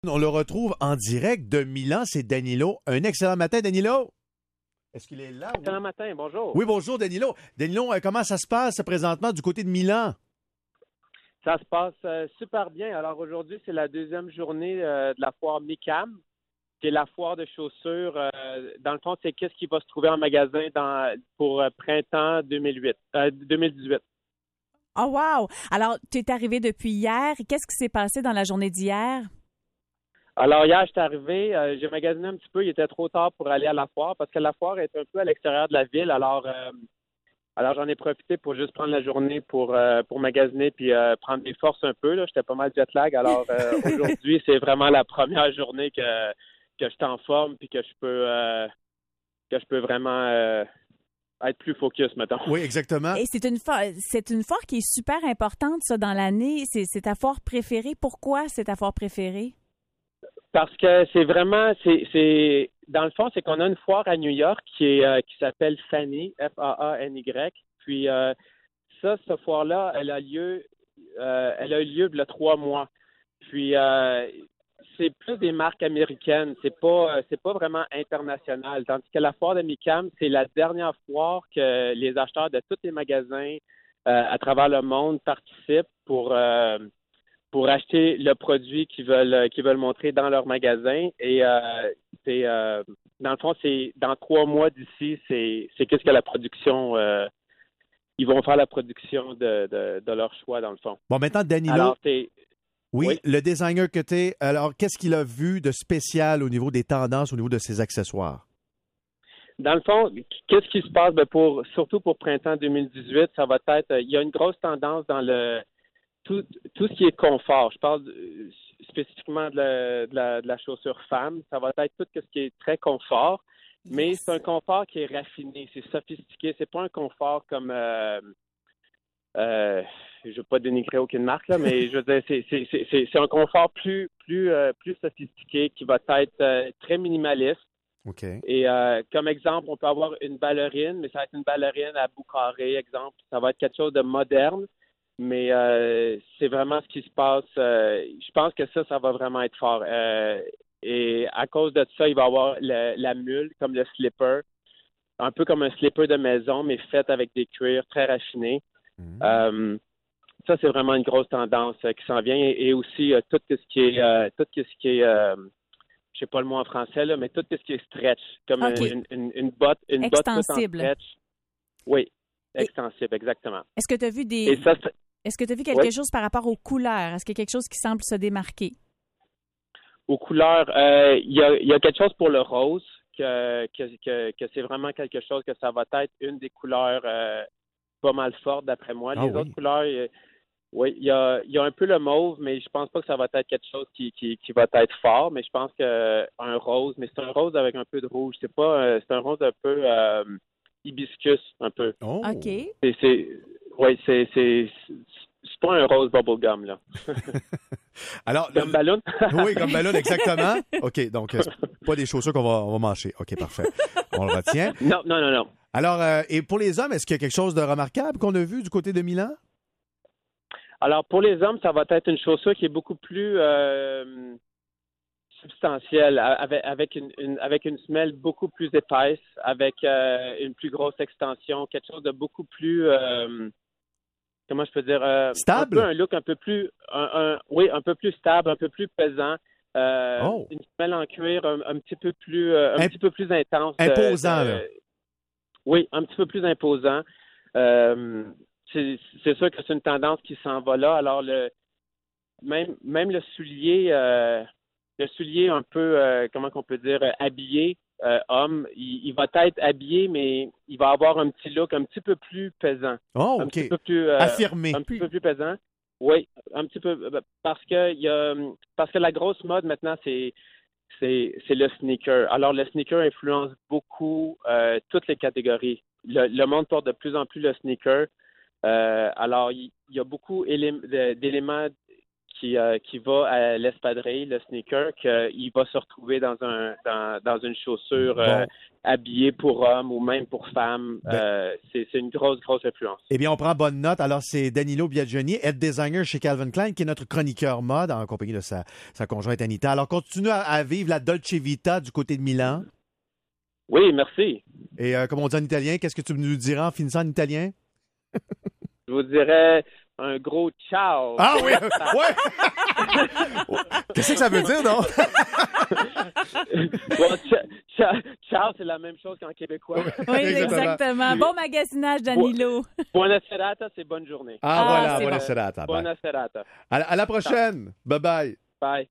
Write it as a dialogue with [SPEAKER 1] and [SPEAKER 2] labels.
[SPEAKER 1] On le retrouve en direct de Milan, c'est Danilo. Un excellent matin, Danilo. Est-ce qu'il est là?
[SPEAKER 2] Excellent matin, bonjour.
[SPEAKER 1] Oui, bonjour, Danilo. Danilo, comment ça se passe présentement du côté de Milan?
[SPEAKER 2] Ça se passe super bien. Alors aujourd'hui, c'est la deuxième journée de la foire MICAM, qui est la foire de chaussures. Dans le fond, c'est qu'est-ce qui va se trouver en magasin pour printemps 2018.
[SPEAKER 3] Oh wow! Alors, tu es arrivé depuis hier. Qu'est-ce qui s'est passé dans la journée d'hier?
[SPEAKER 2] Alors hier, je suis arrivé, j'ai magasiné un petit peu. Il était trop tard pour aller à la foire parce que la foire est un peu à l'extérieur de la ville. Alors j'en ai profité pour juste prendre la journée pour magasiner puis prendre des forces un peu. Là. J'étais pas mal jet lag. Alors aujourd'hui, c'est vraiment la première journée que je suis en forme puis que je peux vraiment être plus focus, mettons.
[SPEAKER 1] Oui, exactement.
[SPEAKER 3] Et c'est une foire qui est super importante, ça, dans l'année. C'est ta foire préférée. Pourquoi c'est ta foire préférée?
[SPEAKER 2] Parce que c'est dans le fond, c'est qu'on a une foire à New York qui s'appelle Fanny, F-A-A-N-Y. Puis cette foire-là, elle a eu lieu il y a 3 mois. Puis c'est plus des marques américaines, c'est pas vraiment international. Tandis que la foire de MICAM, c'est la dernière foire que les acheteurs de tous les magasins à travers le monde participent pour acheter le produit qu'ils veulent montrer dans leur magasin. Et dans le fond, c'est dans 3 mois d'ici, c'est qu'est-ce que la production ils vont faire la production de leur choix, dans le fond.
[SPEAKER 1] Bon, maintenant, Danilo.
[SPEAKER 2] Alors,
[SPEAKER 1] oui, le designer que tu es, alors qu'est-ce qu'il a vu de spécial au niveau des tendances, au niveau de ses accessoires?
[SPEAKER 2] Dans le fond, qu'est-ce qui se passe? Surtout pour printemps 2018, ça va être, il y a une grosse tendance dans tout ce qui est confort. Je parle spécifiquement de la chaussure femme. Ça va être tout ce qui est très confort, mais c'est un confort qui est raffiné, c'est sophistiqué. C'est pas un confort comme je veux pas dénigrer aucune marque là, mais je veux dire c'est un confort plus sophistiqué qui va être très minimaliste.
[SPEAKER 1] OK.
[SPEAKER 2] Et comme exemple, on peut avoir une ballerine, mais ça va être une ballerine à bout carré, exemple. Ça va être quelque chose de moderne. Mais c'est vraiment ce qui se passe. Je pense que ça va vraiment être fort. Et à cause de ça, il va y avoir la mule, comme le slipper, un peu comme un slipper de maison, mais fait avec des cuirs très raffinés. Ça, c'est vraiment une grosse tendance qui s'en vient. Et aussi, tout ce qui est je sais pas le mot en français, là, mais tout ce qui est stretch, comme une botte
[SPEAKER 3] extensible.
[SPEAKER 2] Toute en stretch. Oui, extensible, exactement.
[SPEAKER 3] Est-ce que tu as vu Est-ce que tu as vu quelque chose par rapport aux couleurs? Est-ce qu'il y a quelque chose qui semble se démarquer?
[SPEAKER 2] Aux couleurs, il y a quelque chose pour le rose, que c'est vraiment quelque chose que ça va être une des couleurs pas mal fortes d'après moi. Les autres couleurs, oui, il y a un peu le mauve, mais je pense pas que ça va être quelque chose qui va être fort, mais je pense que un rose, mais c'est un rose avec un peu de rouge. C'est un rose un peu hibiscus, un peu.
[SPEAKER 1] Oh.
[SPEAKER 3] OK.
[SPEAKER 2] C'est pas un rose bubblegum, là.
[SPEAKER 1] Alors,
[SPEAKER 2] comme ballon?
[SPEAKER 1] Oui, comme ballon, exactement. OK, donc, pas des chaussures qu'on va mâcher. OK, parfait. On le retient.
[SPEAKER 2] Non.
[SPEAKER 1] Alors, et pour les hommes, est-ce qu'il y a quelque chose de remarquable qu'on a vu du côté de Milan?
[SPEAKER 2] Alors, pour les hommes, ça va être une chaussure qui est beaucoup plus substantielle, avec une semelle beaucoup plus épaisse, avec une plus grosse extension, quelque chose de beaucoup plus comment je peux dire
[SPEAKER 1] stable?
[SPEAKER 2] Un look un peu plus un peu plus stable, un peu plus pesant. Une semelle en cuir un petit peu plus petit peu plus intense.
[SPEAKER 1] Imposant, là.
[SPEAKER 2] Oui, un petit peu plus imposant. C'est sûr que c'est une tendance qui s'en va là. Alors même le soulier un peu comment qu'on peut dire habillé homme, il va être habillé, mais il va avoir un petit look un petit peu plus pesant.
[SPEAKER 1] Oh, OK.
[SPEAKER 2] Un petit peu plus
[SPEAKER 1] affirmé.
[SPEAKER 2] Un petit peu plus pesant. Oui, un petit peu parce que la grosse mode maintenant c'est le sneaker. Alors le sneaker influence beaucoup toutes les catégories. Le monde porte de plus en plus le sneaker. Alors il y a beaucoup d'éléments qui va à l'espadrille, le sneaker, qu'il va se retrouver dans une chaussure habillée pour homme ou même pour femme. C'est une grosse influence.
[SPEAKER 1] Eh bien, on prend bonne note. Alors, c'est Danilo Biagioni, head designer chez Calvin Klein, qui est notre chroniqueur mode en compagnie de sa conjointe Anita. Alors, continue à vivre la Dolce Vita du côté de Milan.
[SPEAKER 2] Oui, merci.
[SPEAKER 1] Et comme on dit en italien, qu'est-ce que tu nous diras en finissant en italien?
[SPEAKER 2] Je vous dirais un gros ciao.
[SPEAKER 1] Ah oui, ouais. Qu'est-ce que ça veut dire, non?
[SPEAKER 2] Bon, ciao, c'est la même chose qu'en québécois.
[SPEAKER 3] Oui, exactement. Bon magasinage, Danilo.
[SPEAKER 2] Buona serata, c'est bonne journée.
[SPEAKER 1] Voilà,
[SPEAKER 3] c'est
[SPEAKER 1] buona
[SPEAKER 3] bon.
[SPEAKER 1] serata.
[SPEAKER 2] Buona serata.
[SPEAKER 1] À la prochaine. Bye-bye.
[SPEAKER 2] Bye.